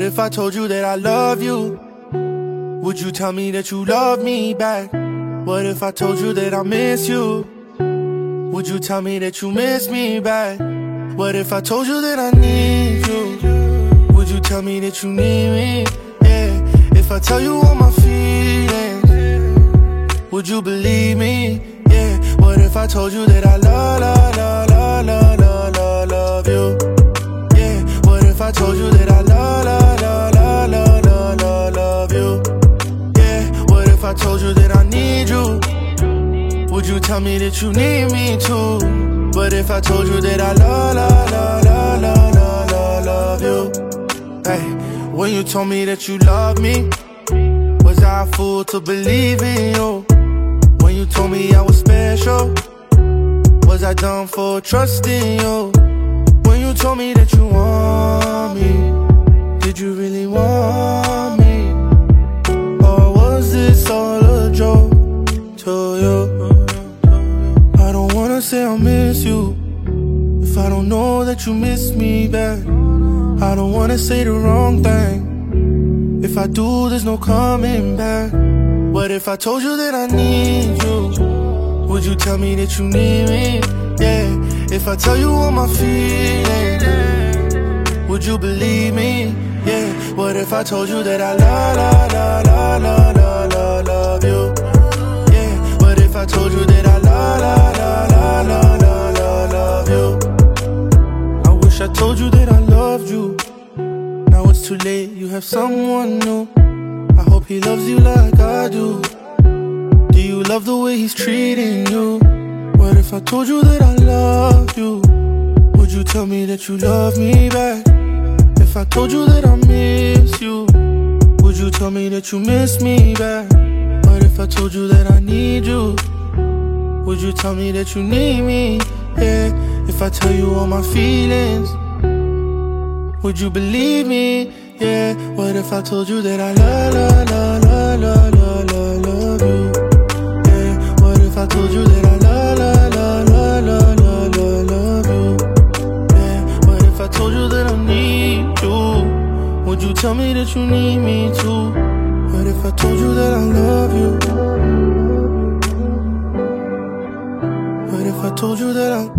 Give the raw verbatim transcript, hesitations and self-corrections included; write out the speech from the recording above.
if I told you that I love you? Would you tell me that you love me back? What if I told you that I miss you? Would you tell me that you miss me back? What if I told you that I need you? Would you tell me that you need me? Yeah, if I tell you all my feelings, would you believe me? Yeah, what if I told you that I love, love, love, love, love, love, love, love you? Yeah, what if I told you that I love, love, love, love, love, love, love, love you? Yeah, what if I told you that I need you? Would you tell me that you need me too? What if I told you that I love, love, love, love, love, love, love, love you? Hey, when you told me that you love me, was I a fool to believe in you? When you told me I was special, was I dumb for trusting you? When you told me that you want me, did you really want me? Or was this all a joke to you? I don't wanna say I miss you if I don't know that you miss me back. I don't wanna say the wrong thing. If I do, there's no coming back. What if I told you that I need you? Would you tell me that you need me? Yeah, if I tell you all my feelings, would you believe me? Yeah, what if I told you that I love, love, love, love, love, love, love, love you? Yeah, what if I told you that I love, love, love, love, love, love, love you? I wish I told you that I loved you. Now it's too late, you have someone new. I hope he loves you like I do. Do you love the way he's treating you? What if I told you that I love you? Would you tell me that you love me back? If I told you that I miss you, would you tell me that you miss me back? What if I told you that I need you? Would you tell me that you need me? Yeah, if I tell you all my feelings, would you believe me? Yeah, what if I told you that I love, love, love, love, love, love, love you? Yeah, what if I told you that I love, love, love, love, love, love, love you? Yeah, what if I told you that I need you? Would you tell me that you need me too? What if I told you that I love you? What if I told you that I